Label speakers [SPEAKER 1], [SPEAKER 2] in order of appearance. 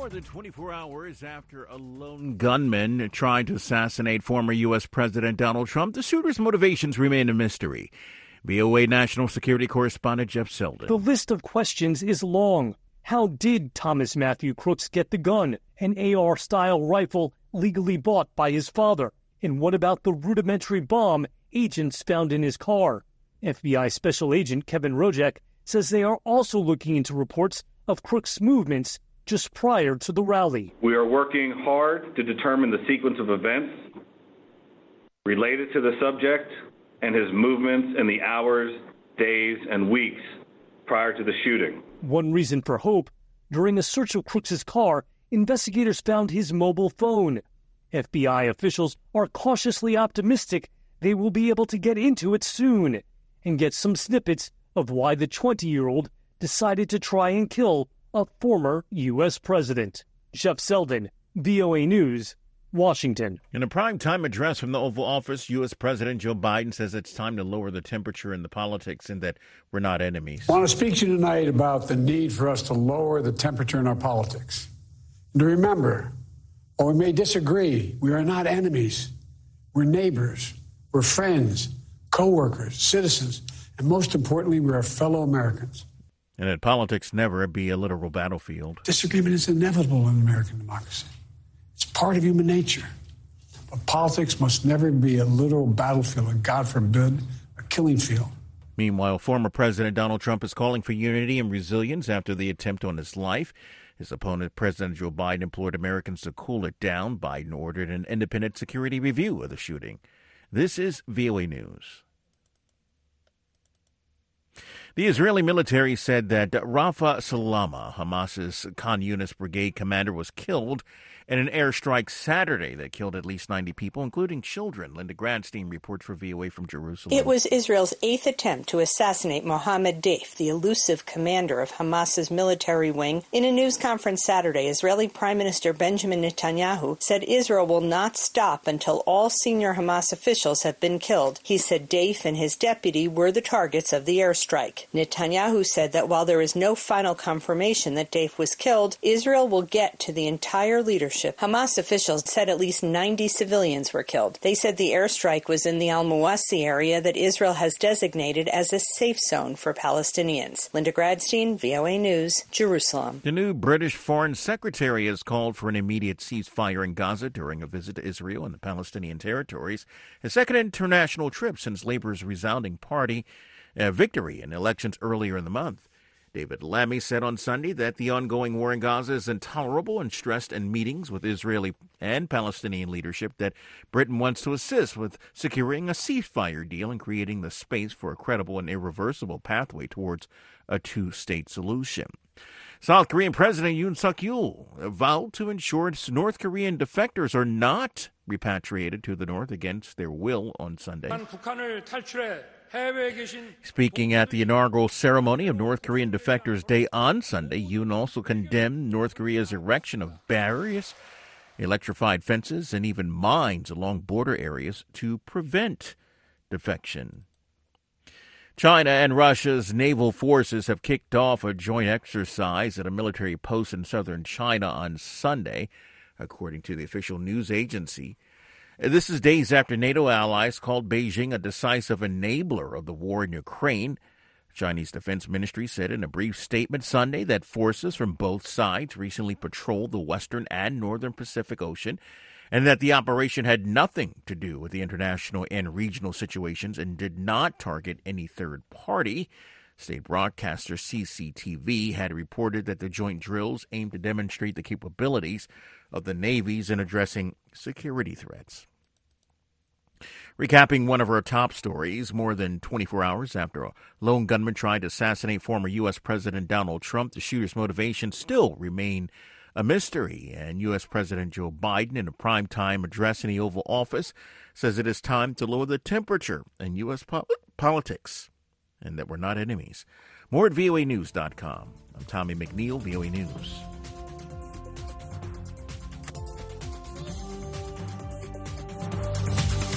[SPEAKER 1] More than 24 hours after a lone gunman tried to assassinate former U.S. President Donald Trump, the shooter's motivations remain a mystery. VOA National Security Correspondent Jeff Selden.
[SPEAKER 2] The list of questions is long. How did Thomas Matthew Crooks get the gun, an AR-style rifle legally bought by his father? And what about the rudimentary bomb agents found in his car? FBI Special Agent Kevin Rojek says they are also looking into reports of Crooks' movements just prior to the rally.
[SPEAKER 3] We are working hard to determine the sequence of events related to the subject and his movements in the hours, days, and weeks prior to the shooting.
[SPEAKER 2] One reason for hope: during a search of Crooks' car, investigators found his mobile phone. FBI officials are cautiously optimistic they will be able to get into it soon and get some snippets of why the 20-year-old decided to try and kill a former U.S. president. Jeff Selden, VOA News, Washington.
[SPEAKER 1] In a primetime address from the Oval Office, U.S. President Joe Biden says it's time to lower the temperature in the politics and that we're not enemies.
[SPEAKER 4] I want to speak to you tonight about the need for us to lower the temperature in our politics. And to remember, while we may disagree, we are not enemies. We're neighbors. We're friends, co-workers, citizens, and most importantly, we are fellow Americans.
[SPEAKER 1] And that politics never be a literal battlefield.
[SPEAKER 4] Disagreement is inevitable in American democracy. It's part of human nature. But politics must never be a literal battlefield, and God forbid, a killing field.
[SPEAKER 1] Meanwhile, former President Donald Trump is calling for unity and resilience after the attempt on his life. His opponent, President Joe Biden, implored Americans to cool it down. Biden ordered an independent security review of the shooting. This is VOA News. The Israeli military said that Rafa Salama, Hamas's Khan Yunis brigade commander, was killed in an airstrike Saturday that killed at least 90 people, including children. Linda Gradstein reports for VOA from Jerusalem.
[SPEAKER 5] It was Israel's eighth attempt to assassinate Mohammed Deif, the elusive commander of Hamas's military wing. In a news conference Saturday, Israeli Prime Minister Benjamin Netanyahu said Israel will not stop until all senior Hamas officials have been killed. He said Deif and his deputy were the targets of the airstrike. Netanyahu said that while there is no final confirmation that Deif was killed, Israel will get to the entire leadership. Hamas officials said at least 90 civilians were killed. They said the airstrike was in the Al-Muwasi area that Israel has designated as a safe zone for Palestinians. Linda Gradstein, VOA News, Jerusalem.
[SPEAKER 1] The new British Foreign Secretary has called for an immediate ceasefire in Gaza during a visit to Israel and the Palestinian territories, his second international trip since Labour's resounding victory in elections earlier in the month. David Lammy said on Sunday that the ongoing war in Gaza is intolerable and stressed in meetings with Israeli and Palestinian leadership that Britain wants to assist with securing a ceasefire deal and creating the space for a credible and irreversible pathway towards a two-state solution. South Korean President Yoon Suk-yeol vowed to ensure North Korean defectors are not repatriated to the North against their will on Sunday. Speaking at the inaugural ceremony of North Korean Defectors Day on Sunday, Yoon also condemned North Korea's erection of barriers, electrified fences, and even mines along border areas to prevent defection. China and Russia's naval forces have kicked off a joint exercise at a military post in southern China on Sunday, according to the official news agency. This is days after NATO allies called Beijing a decisive enabler of the war in Ukraine. Chinese Defense Ministry said in a brief statement Sunday that forces from both sides recently patrolled the western and northern Pacific Ocean, and that the operation had nothing to do with the international and regional situations and did not target any third party. State broadcaster CCTV had reported that the joint drills aimed to demonstrate the capabilities of the navies in addressing security threats. Recapping one of our top stories, more than 24 hours after a lone gunman tried to assassinate former U.S. President Donald Trump, the shooter's motivations still remain a mystery. And U.S. President Joe Biden, in a primetime address in the Oval Office, says it is time to lower the temperature in U.S. politics and that we're not enemies. More at voanews.com. I'm Tommy McNeil, VOA News.